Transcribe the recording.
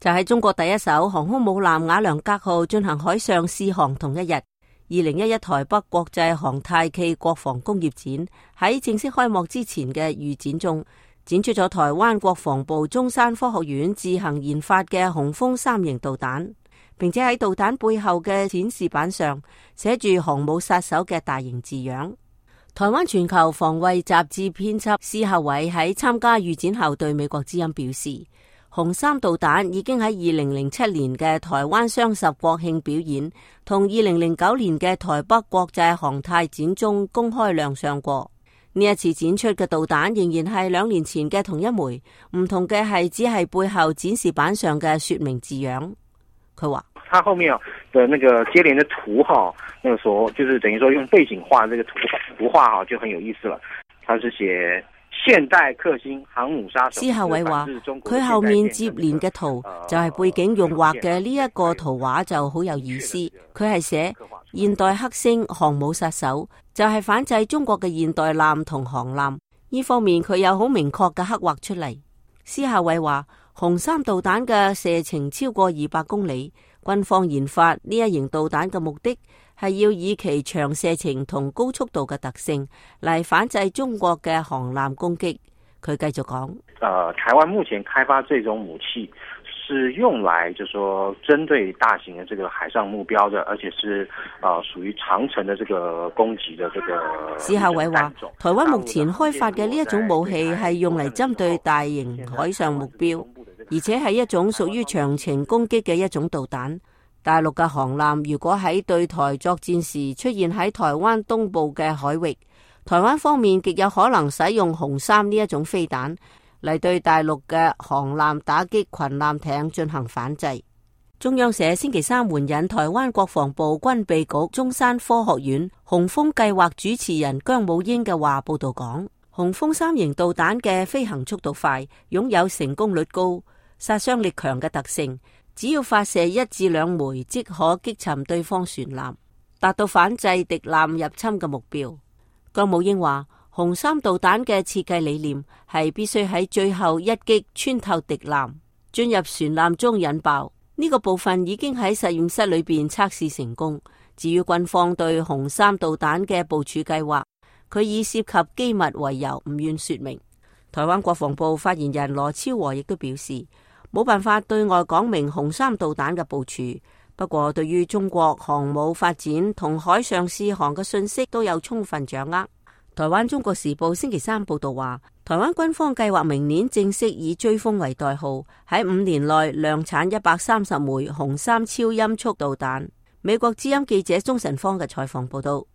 就喺中國第一艘航空母艦瓦良格號進行海上試航同一日，2011台北國際航太暨國防工業展喺正式開幕之前嘅預展中，展出咗台灣國防部中山科學院自行研發嘅雄風3型導彈，並且喺導彈背後嘅展示板上寫住航母殺手嘅大型字樣。台灣全球防衛雜誌編輯施孝偉喺參加預展後對美國之音表示，雄3導彈已經喺2007年嘅台灣雙十國慶表演同2009年嘅台北國際航太展中公開亮相過。呢一次展出嘅導彈仍然係2年前嘅同一枚，唔同嘅係只係背後展示板上嘅說明字樣。佢話： 它後面的那個接連的圖號，那個所就是等於說用背景畫這個圖畫哈，就很有意思了。它是寫現代克星航母殺手。 施孝偉話：佢後面接連嘅圖就係背景用畫嘅呢一個圖畫就好有意思。佢係寫現代克星航母殺手，就係反制中國嘅現代艦同航艦。呢方面佢有好明確嘅刻畫出嚟。施孝偉話：雄3導彈嘅射程超過200公里，軍方研發呢一型導彈嘅目的係要以其長射程同高速度嘅特性嚟反制中國嘅航艦攻擊。佢繼續講： 台灣目前開發這種武器是用來就說針對大型的這個海上目標的，而且是屬於長程的這個攻擊的這個。 施孝偉話：台灣目前開發嘅呢一種武器係用嚟針對大型海上目標，而且係一種屬於長程攻擊嘅一種導彈。大陸嘅航艦如果喺對台作戰時出現喺台灣東部嘅海域，台灣方面極有可能使用雄3呢一種飛彈嚟對大陸嘅航艦打擊群艦艇進行反制。中央社星期三援引台灣國防部軍備局中山科學院雄風計劃主持人姜武英嘅話報道講，雄風3型導彈嘅飛行速度快，擁有成功率高、殺傷力強嘅特性，只要發射1至2枚即可擊沉對方船艦，達到反制敵艦入侵嘅目標。姜武英話，雄3導彈嘅設計理念係必須喺最後一擊穿透敵艦，進入船艦中引爆。呢個部分已經喺實驗室裏邊測試成功。至於軍方對雄3導彈嘅部署計劃，佢以涉及機密為由唔願說明。台灣國防部發言人羅超和亦都表示，冇辦法對外講明雄3導彈嘅部署，不過對於中國航母發展同海上試航嘅信息都有充分掌握。台灣中國時報星期三報道話，台灣軍方計劃明年正式以追風為代號，喺5年內量產130枚雄3超音速導彈。美國之音記者鍾晨芳嘅採訪報道。